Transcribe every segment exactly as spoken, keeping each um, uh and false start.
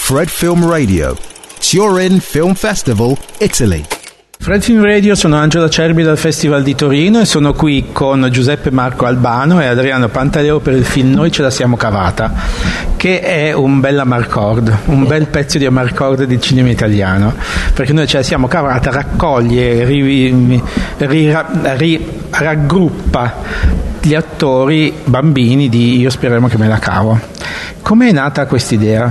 Fred Film Radio, Turin Film Festival, Italy. Fred Film Radio, sono Angelo Acerbi dal Festival di Torino e sono qui con Giuseppe Marco Albano e Adriano Pantaleo per il film Noi ce la siamo cavata, che è un bel amarcord, un bel pezzo di amarcord di cinema italiano, perché Noi ce la siamo cavata raccoglie, ri, ri, ri, raggruppa gli attori bambini di Io speriamo che me la cavo. Com'è nata quest'idea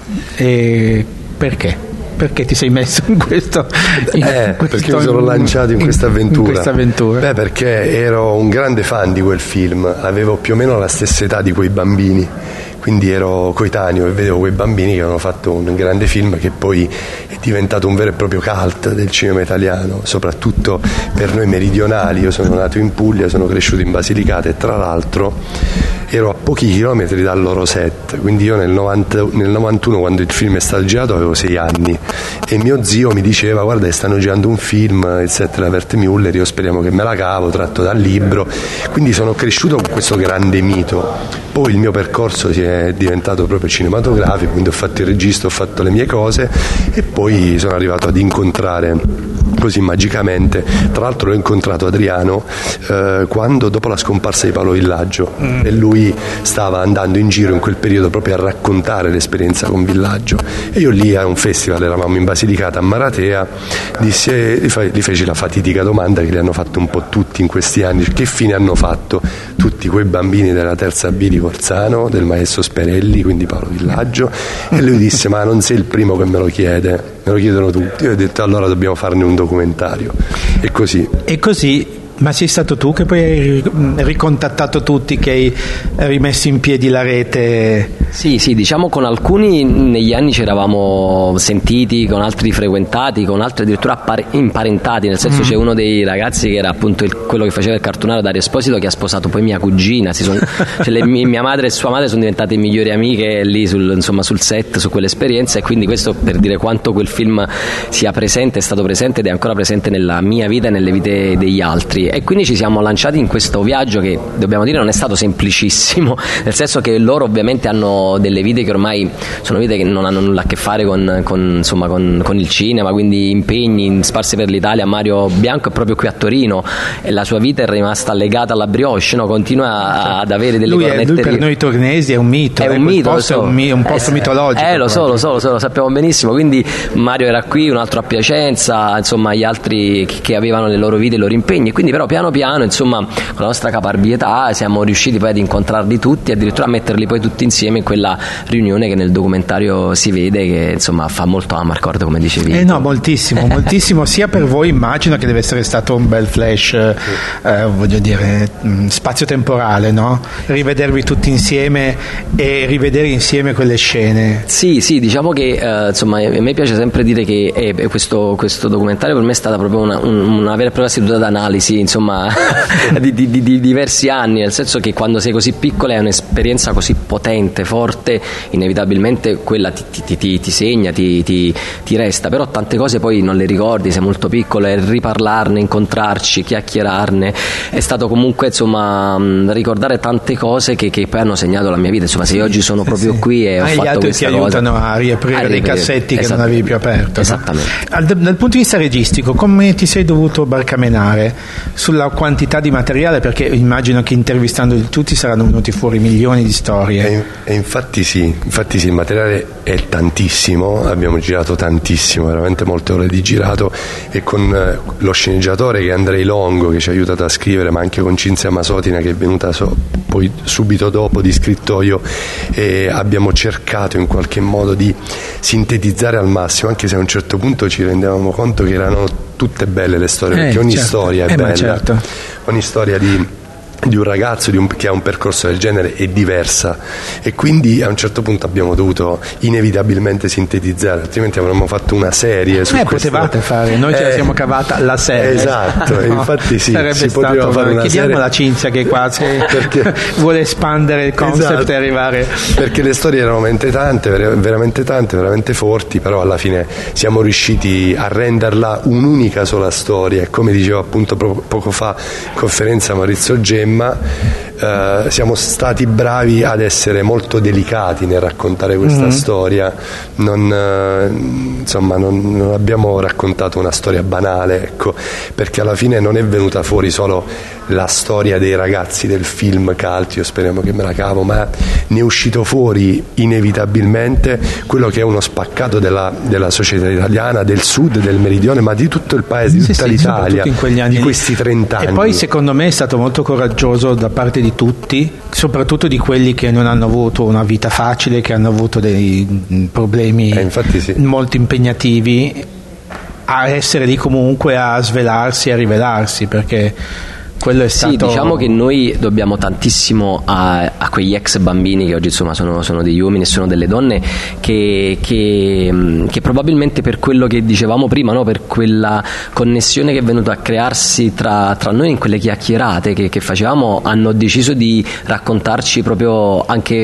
e perché? Perché ti sei messo in questo, in eh, questo perché mi sono lanciato in, in questa avventura. In questa avventura. Beh, perché ero un grande fan di quel film, avevo più o meno la stessa età di quei bambini, quindi ero coetaneo e vedevo quei bambini che avevano fatto un grande film che poi è diventato un vero e proprio cult del cinema italiano, soprattutto per noi meridionali. Io sono nato in Puglia, sono cresciuto in Basilicata e tra l'altro ero a pochi chilometri dal loro set, quindi io nel, novanta, nel novantuno, quando il film è stato girato, avevo sei anni e mio zio mi diceva: guarda, stanno girando un film, il set della Wertmüller, io speriamo che me la cavo, tratto dal libro. Quindi sono cresciuto con questo grande mito. Poi il mio percorso si è diventato proprio cinematografico, quindi ho fatto il regista, ho fatto le mie cose e poi sono arrivato ad incontrare così magicamente, tra l'altro l'ho incontrato Adriano eh, quando dopo la scomparsa di Paolo Villaggio mm. e lui stava andando in giro in quel periodo proprio a raccontare l'esperienza con Villaggio e io lì a un festival, eravamo in Basilicata a Maratea, disse, gli, fa, gli feci la fatidica domanda che gli hanno fatto un po' tutti in questi anni: che fine hanno fatto tutti quei bambini della terza B di Corsano, del maestro Sperelli, quindi Paolo Villaggio? E lui disse: ma non sei il primo che me lo chiede, me lo chiedono tutti. Io ho detto: allora dobbiamo farne un documentario. E così e così ma sei stato tu che poi hai ricontattato tutti, che hai rimesso in piedi la rete? Sì, sì, diciamo con alcuni negli anni ci eravamo sentiti, con altri frequentati, con altri addirittura imparentati, nel senso mm. c'è uno dei ragazzi che era appunto il, quello che faceva il cartonario, Dario Esposito, che ha sposato poi mia cugina, si sono, cioè le, mia madre e sua madre sono diventate migliori amiche lì sul, insomma, sul set, su quell'esperienza, e quindi questo per dire quanto quel film sia presente, è stato presente ed è ancora presente nella mia vita e nelle vite degli altri. E quindi ci siamo lanciati in questo viaggio che, dobbiamo dire, non è stato semplicissimo, nel senso che loro ovviamente hanno delle vite che ormai sono vite che non hanno nulla a che fare con, con, insomma, con, con il cinema, quindi impegni sparsi per l'Italia. Mario Bianco è proprio qui a Torino e la sua vita è rimasta legata alla brioche, no? Continua ad avere delle lui cornetterie. È, lui per noi torinesi è un mito, è un mito, posto, so. è un, un posto eh, mitologico. Eh, lo so, lo so, lo so, lo sappiamo benissimo. Quindi Mario era qui, un altro a Piacenza, insomma gli altri che avevano le loro vite e i loro impegni, quindi però piano piano, insomma, con la nostra caparbietà siamo riusciti poi ad incontrarli tutti, addirittura a metterli poi tutti insieme in quella riunione che nel documentario si vede, che insomma fa molto amarcord, come dicevi. Eh no, moltissimo, moltissimo, sia per voi, immagino che deve essere stato un bel flash, eh, voglio dire, spazio-temporale, no? Rivedervi tutti insieme e rivedere insieme quelle scene. Sì, sì, diciamo che eh, insomma a me piace sempre dire che eh, questo, questo documentario per me è stata proprio una, una vera e propria seduta d'analisi, insomma, di, di, di, di diversi anni, nel senso che quando sei così piccola è un'esperienza così potente, forte, inevitabilmente quella ti, ti, ti, ti segna, ti, ti, ti resta, però tante cose poi non le ricordi, sei molto piccolo, e riparlarne, incontrarci, chiacchierarne è stato comunque, insomma, ricordare tante cose che, che poi hanno segnato la mia vita. Insomma, se io oggi sono proprio qui e ho ah, fatto questa ti cosa, aiutano a riaprire, a riaprire dei cassetti che non avevi più aperto, esattamente, no? Dal, dal punto di vista registico, come ti sei dovuto barcamenare sulla quantità di materiale, perché immagino che intervistando tutti saranno venuti fuori milioni di storie. E, e infatti sì, infatti sì, il materiale è tantissimo, abbiamo girato tantissimo, veramente molte ore di girato, e con eh, lo sceneggiatore che è Andrei Longo, che ci ha aiutato a scrivere, ma anche con Cinzia Masotina che è venuta so, poi subito dopo di scrittoio, e abbiamo cercato in qualche modo di sintetizzare al massimo, anche se a un certo punto ci rendevamo conto che erano tutte belle le storie, eh, perché ogni certo. storia è eh, bella, certo. ogni storia di di un ragazzo di un, che ha un percorso del genere è diversa, e quindi a un certo punto abbiamo dovuto inevitabilmente sintetizzare, altrimenti avremmo fatto una serie su eh, questo. Potevate fare, noi ce la eh, siamo cavata la serie, esatto, no, infatti sì, sarebbe si stato, poteva fare una chiediamo serie. alla Cinzia che qua perché, vuole espandere il concept, esatto, e arrivare, perché le storie erano veramente tante, veramente tante, veramente forti, però alla fine siamo riusciti a renderla un'unica sola storia, e come dicevo appunto poco fa in conferenza Maurizio Gemma, eh, siamo stati bravi ad essere molto delicati nel raccontare questa mm-hmm. storia, non, eh, insomma non, non abbiamo raccontato una storia banale, ecco, perché alla fine non è venuta fuori solo la storia dei ragazzi del film Cult, io speriamo che me la cavo, ma ne è uscito fuori inevitabilmente quello che è uno spaccato della, della società italiana, del sud, del meridione, ma di tutto il paese, di tutta sì, l'Italia, in quegli anni di questi trent'anni. E poi secondo me è stato molto coraggioso da parte di tutti, soprattutto di quelli che non hanno avuto una vita facile, che hanno avuto dei problemi eh, infatti sì. molto impegnativi, a essere lì comunque a svelarsi, a rivelarsi, perché quello è stato... Sì, diciamo che noi dobbiamo tantissimo a, a quegli ex bambini che oggi insomma sono, sono degli uomini e sono delle donne che, che, che probabilmente per quello che dicevamo prima, no? Per quella connessione che è venuta a crearsi tra, tra noi in quelle chiacchierate che, che facevamo, hanno deciso di raccontarci proprio anche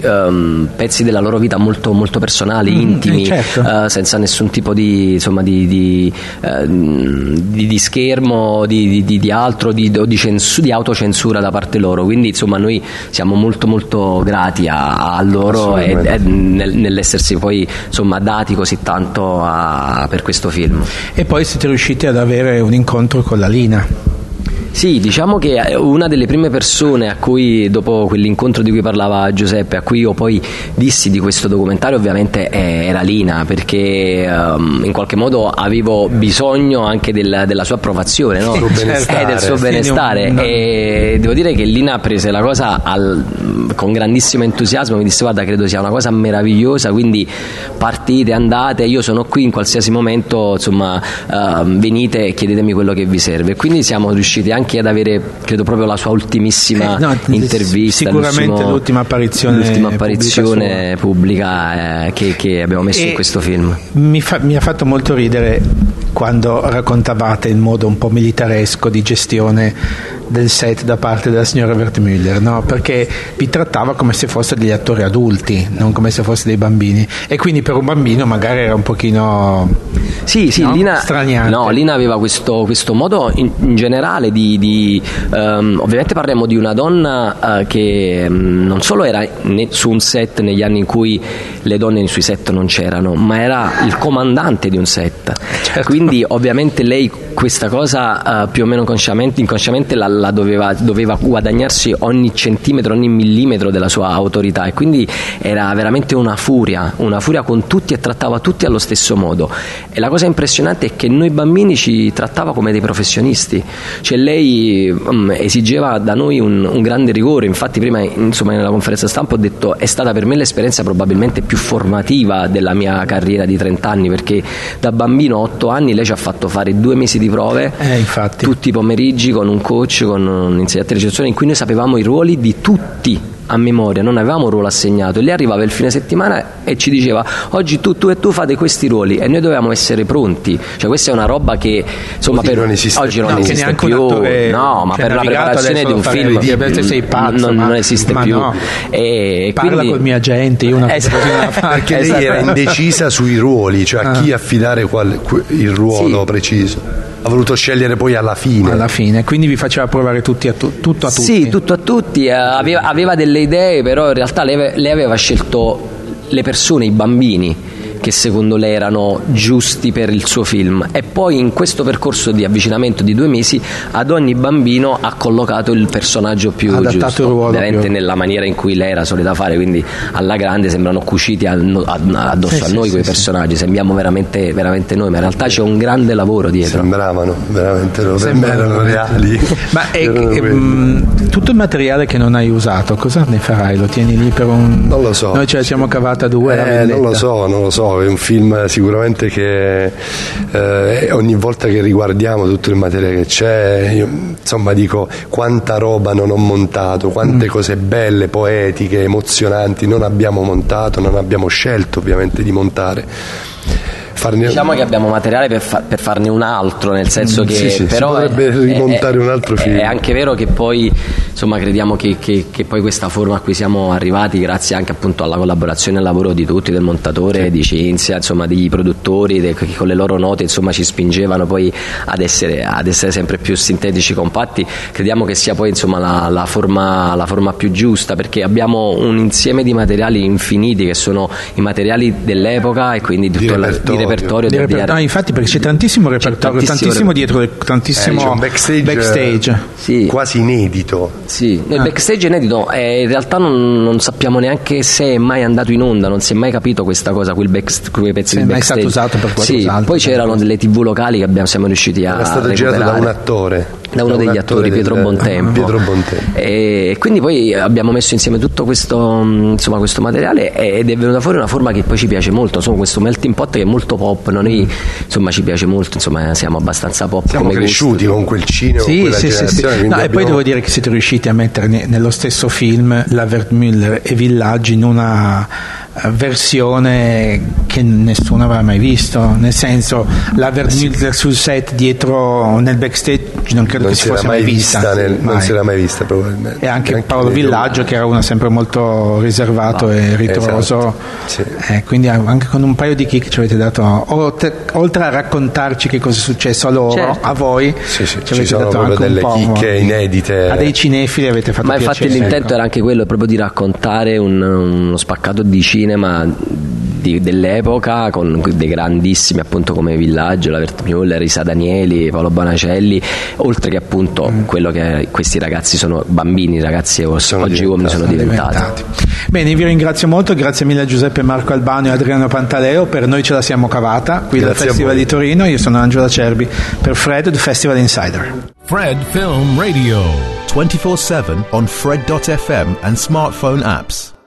um, pezzi della loro vita molto, molto personali, mm, intimi, certo. uh, senza nessun tipo di, insomma, di, di, uh, di, di schermo, di, di, di altro, di o di, censu- di autocensura da parte loro, quindi insomma noi siamo molto molto grati a, a loro e, e nel, nell'essersi poi insomma dati così tanto a, per questo film. E poi siete riusciti ad avere un incontro con la Lina. Sì, diciamo che una delle prime persone a cui, dopo quell'incontro di cui parlava Giuseppe, a cui io poi dissi di questo documentario ovviamente era Lina, perché um, in qualche modo avevo bisogno anche del, della sua approvazione, no? Del suo benestare, eh, del suo benestare. Un... E devo dire che Lina prese la cosa al, con grandissimo entusiasmo, mi disse guarda credo sia una cosa meravigliosa, quindi partite, andate, io sono qui in qualsiasi momento, insomma uh, venite e chiedetemi quello che vi serve. Quindi siamo riusciti anche ad avere credo proprio la sua ultimissima eh, no, intervista, sicuramente l'ultima apparizione, l'ultima apparizione pubblica, pubblica eh, che, che abbiamo messo e in questo film. Mi, fa, mi ha fatto molto ridere quando raccontavate il modo un po' militaresco di gestione del set da parte della signora Wertmüller, no? Perché vi trattava come se fossero degli attori adulti, non come se fossero dei bambini, e quindi per un bambino magari era un pochino sì, sì, no? Lina, straniante. No, Lina aveva questo, questo modo in, in generale di, di um, ovviamente parliamo di una donna uh, che um, non solo era ne, su un set negli anni in cui le donne sui set non c'erano, ma era il comandante di un set, certo. Quindi ovviamente lei questa cosa uh, più o meno consciamente, inconsciamente la, la doveva, doveva guadagnarsi ogni centimetro, ogni millimetro della sua autorità, e quindi era veramente una furia, una furia con tutti e trattava tutti allo stesso modo. E la cosa impressionante è che noi bambini ci trattava come dei professionisti, cioè lei um, esigeva da noi un, un grande rigore. Infatti prima insomma nella conferenza stampa ho detto è stata per me l'esperienza probabilmente più formativa della mia carriera di trenta anni, perché da bambino a otto anni lei ci ha fatto fare due mesi di prove, eh, infatti. tutti i pomeriggi con un coach, con un insegnante di ricezione in cui noi sapevamo i ruoli di tutti a memoria, non avevamo un ruolo assegnato, e lei arrivava il fine settimana e ci diceva oggi tu, tu e tu fate questi ruoli, e noi dovevamo essere pronti. Cioè questa è una roba che insomma per non esiste, oggi non no, esiste più, attore, no, ma cioè, per la preparazione di un film sei pazzo, non, ma, non esiste ma più no. E parla quindi, col mio agente, io una esatto, cosa perché lei esatto. era indecisa sui ruoli, cioè a ah. chi affidare qual, il ruolo sì. preciso. Ha voluto scegliere poi alla fine. Alla fine, quindi vi faceva provare tutti a tu, tutto a tutti. Sì, tutto a tutti. Eh, aveva, aveva delle idee, però in realtà lei, lei aveva scelto le persone, i bambini, che secondo lei erano giusti per il suo film, e poi in questo percorso di avvicinamento di due mesi ad ogni bambino ha collocato il personaggio più adattato giusto, il ruolo ovviamente più. nella maniera in cui lei era solita fare, quindi alla grande sembrano cuciti addosso sì, a noi sì, quei sì, personaggi, sembriamo veramente, veramente noi, ma in realtà c'è un grande lavoro dietro. Sembravano veramente, per me erano reali. Ma è, erano è, mh, tutto il materiale che non hai usato, cosa ne farai? Lo tieni lì per un... Non lo so. Noi ce la siamo cavata due, la Eh, vendetta. non lo so, non lo so, è un film sicuramente che eh, ogni volta che riguardiamo tutto il materiale che c'è, io, insomma dico quanta roba non ho montato, quante mm. cose belle, poetiche, emozionanti non abbiamo montato, non abbiamo scelto ovviamente di montare. farne... Diciamo che abbiamo materiale per, fa- per farne un altro, nel senso che sì, sì, però si potrebbe è, rimontare è, un altro film. È anche vero che poi insomma crediamo che, che, che poi questa forma a cui siamo arrivati, grazie anche appunto alla collaborazione e al lavoro di tutti, del montatore, sì. di Cinzia, insomma dei produttori, de, che con le loro note insomma ci spingevano poi ad essere, ad essere sempre più sintetici, compatti. Crediamo che sia poi insomma la, la, forma, la forma più giusta, perché abbiamo un insieme di materiali infiniti che sono i materiali dell'epoca e quindi tutto di il repertorio, di repertorio, di di reper- no, infatti perché c'è tantissimo repertorio, c'è tantissimo, tantissimo dietro, tantissimo eh, c'è un backstage, backstage. Sì. quasi inedito. Sì, il backstage inedito, eh, in realtà non, non sappiamo neanche se è mai andato in onda, non si è mai capito questa cosa, quel back, quei pezzi se di è mai backstage. stato usato per qualcos'altro. Sì, poi c'erano delle tivù locali che abbiamo, siamo riusciti a Era stato recuperare. girato da un attore, da uno da degli un attori, Pietro del, Bontempo. Pietro Bontempo. E quindi poi abbiamo messo insieme tutto questo, insomma, questo materiale ed è venuta fuori una forma che poi ci piace molto, insomma, questo melting pot che è molto pop, noi insomma ci piace molto, insomma siamo abbastanza pop. Siamo come cresciuti gusto. con quel cinema, sì, con quella sì, generazione. sì, sì. No, abbiamo... E poi devo dire che siete riusciti a mettere ne- nello stesso film la Wertmüller e Villaggi in una versione che nessuno aveva mai visto, nel senso la Wertmüller sul set dietro nel backstage non credo non che si fosse mai vista, vista nel, mai. non si era mai vista probabilmente, e anche, anche Paolo Villaggio che era uno sempre molto riservato no, e ritroso, esatto. Sì. Eh, quindi anche con un paio di kick ci avete dato, oltre a raccontarci che cosa è successo a loro, certo. a voi sì, sì, ci avete sono dato proprio anche delle un po' chicche inedite, a dei cinefili avete fatto ma piacere, infatti l'intento ecco. era anche quello, proprio di raccontare un, uno spaccato di cinema di, dell'epoca con dei grandissimi appunto come Villaggio, la Wertmüller, Isa Danieli, Paolo Bonacelli, oltre che appunto mm. quello che questi ragazzi sono bambini, ragazzi sono oggi uomini sono diventati. diventati. Bene, vi ringrazio molto, grazie mille a Giuseppe Marco Albano e Adriano Pantaleo, per noi ce la siamo cavata qui grazie al Festival di Torino. Io sono Angelo Acerbi per Fred, The Festival Insider. Fred Film Radio twenty-four seven on Fred dot f m and smartphone apps.